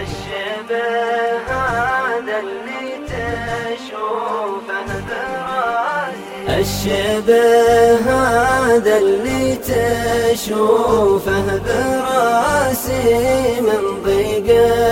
الشبه هذا اللي تشوفه براسي، الشبه هذا اللي تشوفه براسي، من ضيق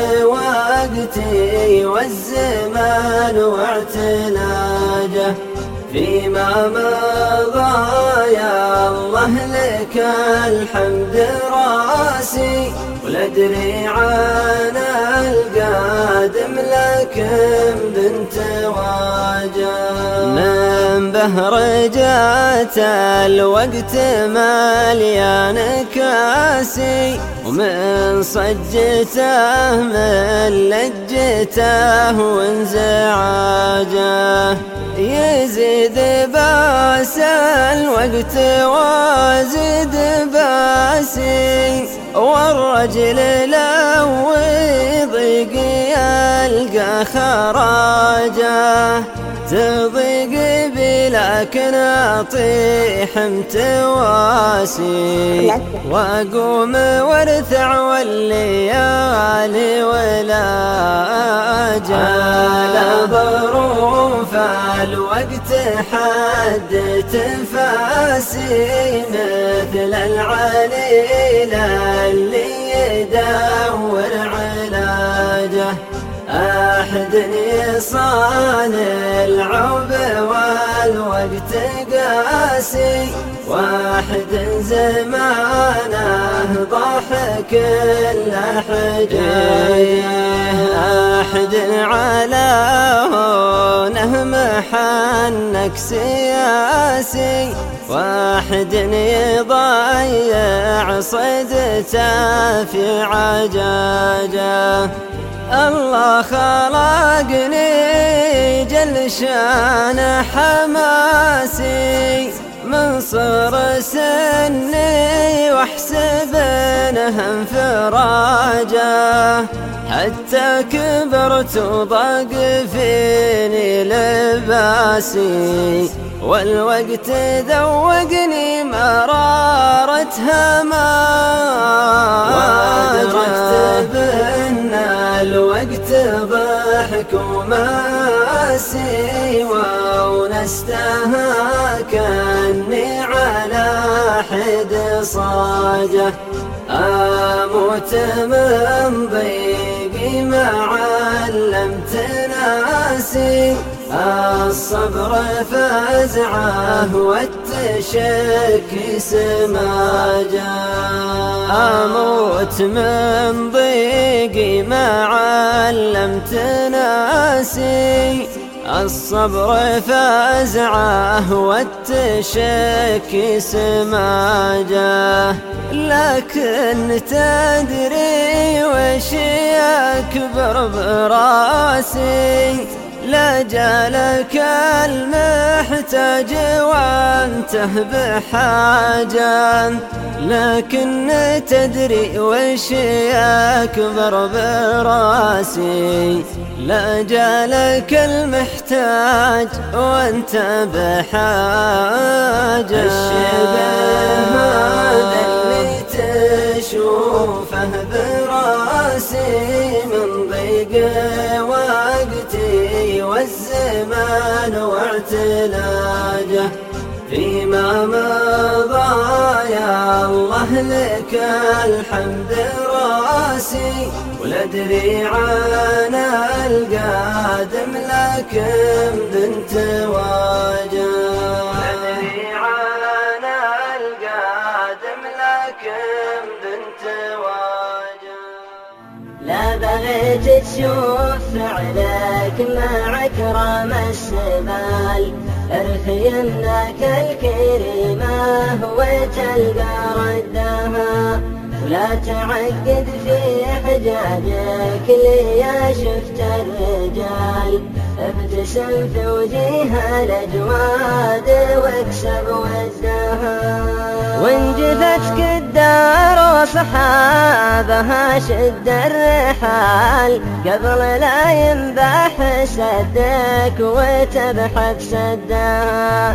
وقتي والزمان واعتلاجه فيما مضى. يا الله لك الحمد راسي، ولا ادري عن القادم لكن بنت واجه. من بهرجات الوقت مليان كاسي، ومن صجته من لجته وانزعاجه، يزيد باس الوقت وازيد باسي، والرجل لو يضيق يلقى خراجه، تضيق بي لكن اطيح متواسي، واقوم وارثع والليالي ولا على ظروف الوقت حد تفاسي، مثل العليل اللي يدور علاجه، أحد يصان العوب والوقت قاسي، واحد زمانه ضحك الأحجاج، أحد على هونه محنك سياسي، واحد يضيع صيدته في عجاجه. الله خلقني جل شان حماسي، من صغر سني واحسب انها انفراجه، حتى كبرت وضاق فيني لباسي، والوقت ذوقني مرارة وأدركت بأن الوقت ضحك وماسي، ونستها كأني على حد صاجه، أموت من ضيقي ما علمت ناسي، الصبر فزعه والتشكي سماجه، أموت من ضيقي ما علمت ناسي، الصبر فزعه والتشكي سماجه. لكن تدري وش يكبر براسي، لا جالك المحتاج وانته بحاجة، لكن تدري وش يكبر براسي، لا جالك المحتاج وانت بحاجة. الشبه هذا اللي تشوفه براسي، من ضيق وقتي والزمان واعتلاجه فيما مضى. يا الله لك الحمد راسي، ولا ادري عن القادم لكن بنت واجه، ولا ادري عن القادم لكن بنت واجه. لا بغيت تشوف فعلك مع كرام السبال، ارخي يمناك الكريمة وتلقى ردها، ولا تعقد في حجاجك لي شفت الرجال، ابتسم في وجيه الأجواد واكسب ودها، وإن جفتك الدار وصحابها شد الرحال، قبل لا ينبح سدك وتبحث سدها،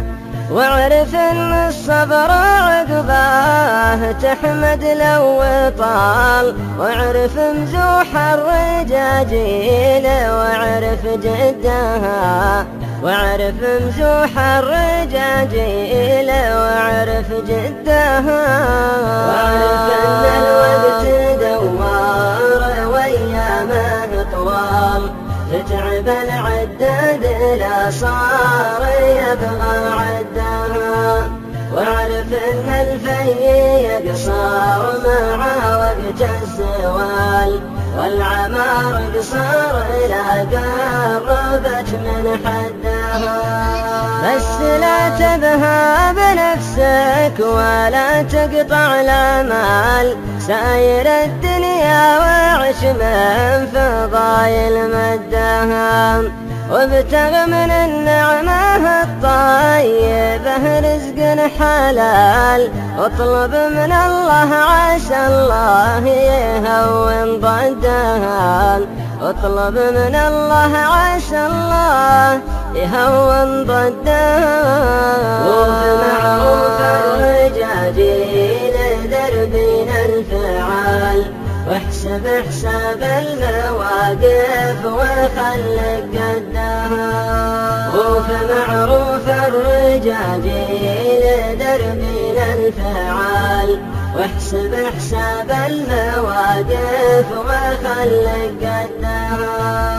واعرف ان الصبر عقباه تحمد لو طال، واعرف مزوح الرجاجيل واعرف جدها، واعرف مزوح الرجاجيل واعرف جدها، واعرف ان الوقت دوار وايامه طوال، تتعب العداد لا صار يبغى عدها، واعرف ان الفي يقصر مع وقت الزوال، والعمار قصر لا قربت من حدها. بس لا تذهب نفسك ولا تقطع الامال، ساير الدنيا وعش من فضايل مدها، وابتغ من النعمة الطيبة رزق حلال، واطلب من الله عسى الله يهون ضدها، اطلب من الله عسى الله يهون ضدها. وبمعروف الرجاجيل دربين الفعال، واحسب حساب المواقف وخلق قدها. وفي معروف الرجاجيل دربين الفعال، واحسب حساب المواقف وخلق قدها.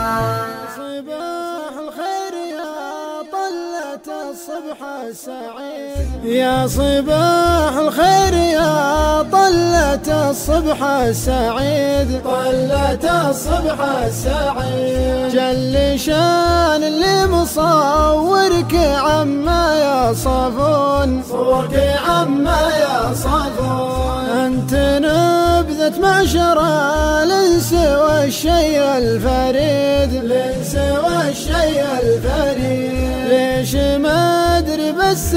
صباح الخير يا طلة الصبح السعيد، يا صباح الخير يا طلة الصبح السعيد، طلة الصبح السعيد. جل شان اللي مصورك عما يصفون، صورك عما يصفون. انت نبذة معشر الانس والشيء الفريد، الانس والشيء الفريد. ليش ما ادري بس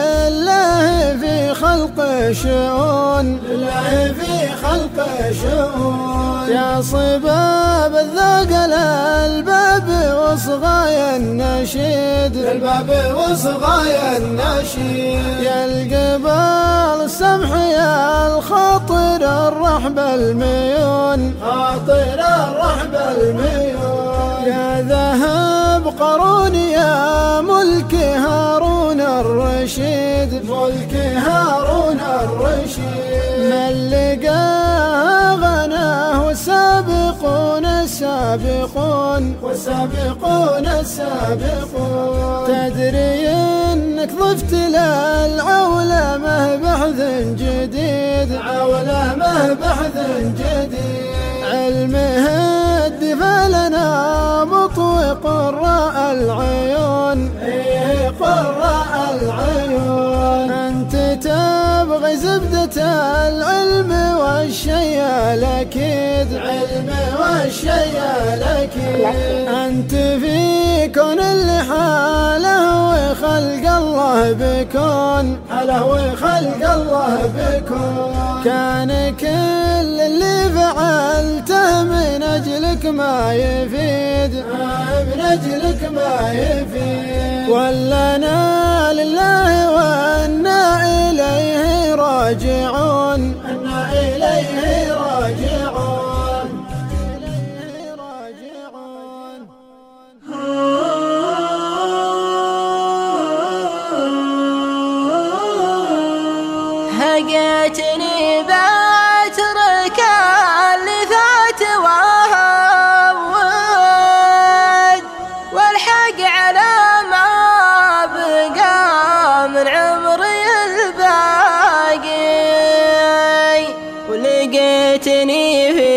لله في خلق شؤون، لله في خلق شؤون. يا صباب الذوق الباب وصغايا النشيد، الباب وصغايا النشيد. يا القبال السمح يا الخاطر الرحب الميون، خاطر الرحب الميون. يا ذهب قارون يا ملك هارون الرشيد، ملك هارون الرشيد. من لقاه غناه والسابقون السابقون، والسابقون السابقون. تدري انك ضفت للعولمه بحث جديد، عولمه بحث جديد. علمه الدفا لنا مطوي قراء العيون، ايه قراء العيون. انت تبغي زبدة العلم والشيء الاكيد، علم والشيء الاكيد. انت في كون اللي حاله وخلق الله بكون، حاله وخلق الله بكون. كان كل اللي فعلته من اجلك ما يفيد، من اجلك ما يفيد. ولنا لله وانا اليه راجعون، انا اليه راجعون، اليه راجعون. هقيتني باترك اللي فات وهود، والحق على ما بقى من عمري الباقي. ولقيتني في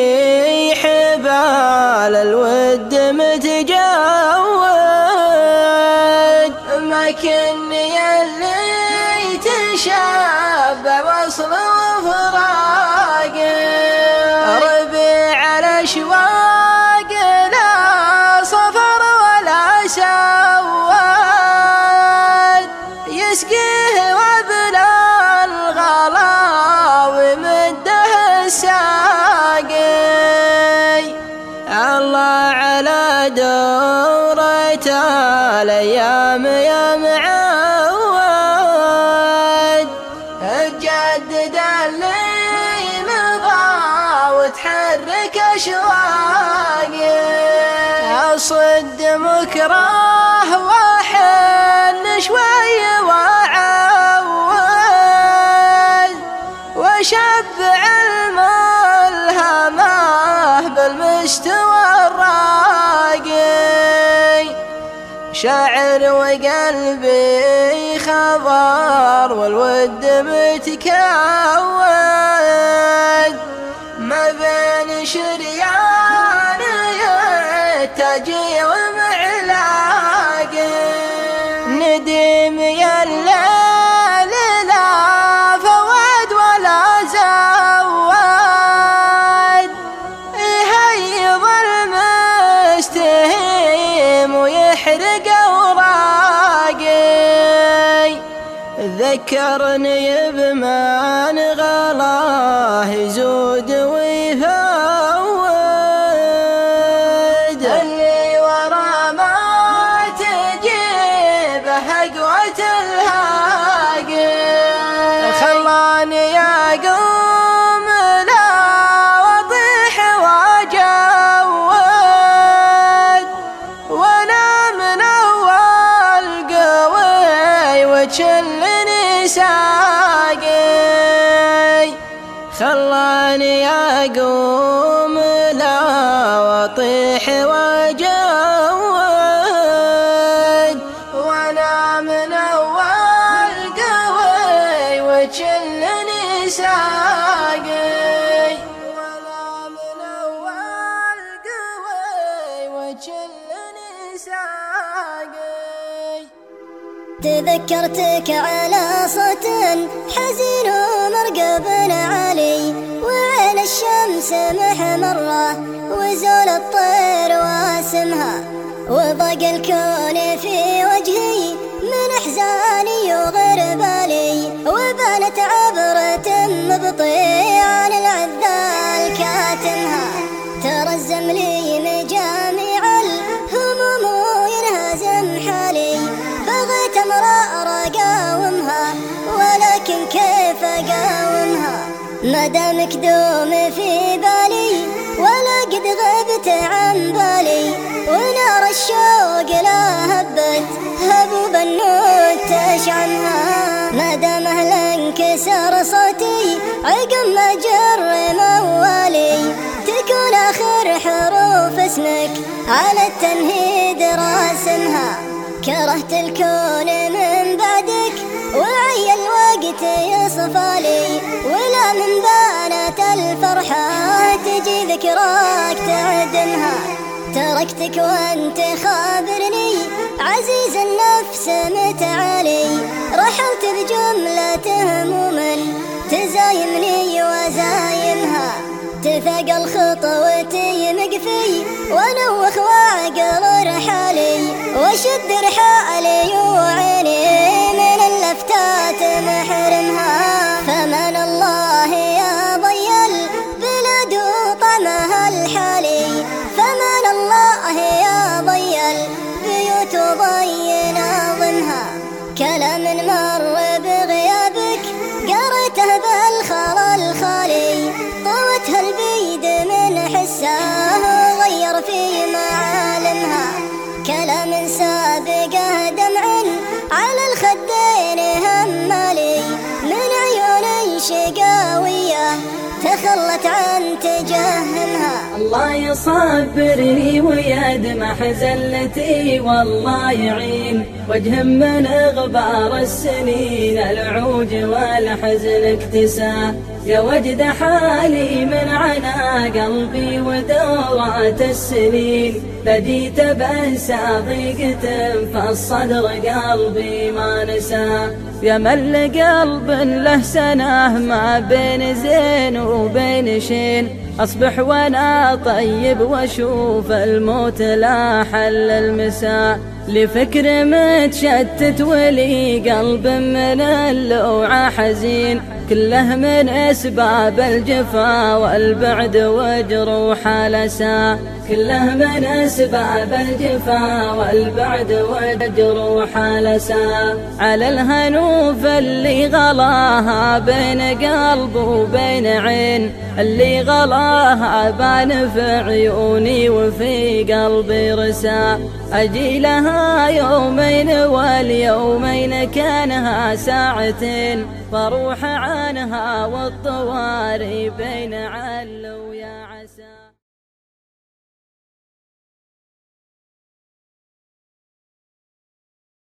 حبال الود متجود، ما كني اللي تشبه وصل وفراقي. ربيع الاشواق لا صفر ولا سواد، يسقيه وبلا الغلا ومده الساقي. الله على دورة الايام يا معود، صد مكره وحن شوي وعول وشبع الملهمه بالمستوى الراقي شاعر وقلبي خضر والود متكود ما بين شريان يتجي ومعلاقي ندم يا الليل لا فواد ولا زود يهيض المستهيم ويحرق اوراقي ذكرني بمن غلاه يزود ويفود اللي ورا ما تجيبه قوة الهاقي خلاني اقوم لا واطيح واجود وانا من اول قوي وتشلني ساقي خلاني اقوم لا واطيح واجود وانا من اول قوي وتشلني ساقي وانا من اول قوي وتشلني ساقي تذكرتك على صوت حزين ومرقب علي وعين الشمس محمرة وزول الطير واسمها وضاق الكون في وجهي من احزاني وغير بالي وبانت عبرة مبطي عن العذال كاتمها ترزم لي مجاميع الهموم وينهزم حالي بغيت امرأ اقاومها ولكن كيف اقاومها ما دامك دوم في بالي ولا قد غبت عن بالي ونار الشوق لا هبت هبوب النور تشعمها ما دام اهلا انكسر صوتي عقب ما جر موالي تكون اخر حروف اسمك على التنهيد راسمها كرهت الكون من بعدك وعي الوقت يصفالي ولا من بانت الفرحة تجي ذكراك تعدمها تركتك وانت خابرني عزيز النفس متعالي رحلت بجملة هموم تزايمني وزايمها تثقل خطوتي مقفي ونوخ واعقل رحالي وشد رحالي وعيني من اللفتات محرمها فمن الله يا ضي البلاد وطعمها الحالي فمن الله يا ضي البيوت وضي ناظمها كلام مر بغيابك قريته بالخرى الخالي طوتها البيد من حساه وغير في معالمها كلام سابقه دمع على الخدين همالي من عيون شقاوية تخلت عن تجهمها الله يصبرني ويدمع زلتي والله يعين وجه من غبار السنين العوج والحزن اكتسى يا وجد حالي من عنا قلبي ودورات السنين لجيت بأنسى ضيقة فالصدر قلبي ما نسى يا من قلب له سنة ما بين زين وبين شين أصبح وأنا طيب وأشوف الموت لا حل المساء لفكر متشتت ولي قلب من اللوعة حزين كله من أسباب الجفا والبعد وجروح الأسى، كله من أسباب الجفا والبعد وجروح الأسى. على الهنوف اللي غلاها بين قلب وبين عين، اللي غلاها بان في عيوني وفي قلبي رسى. أجي لها يومين واليومين كانها ساعتين، فاروح عنها والطواري بين علو يا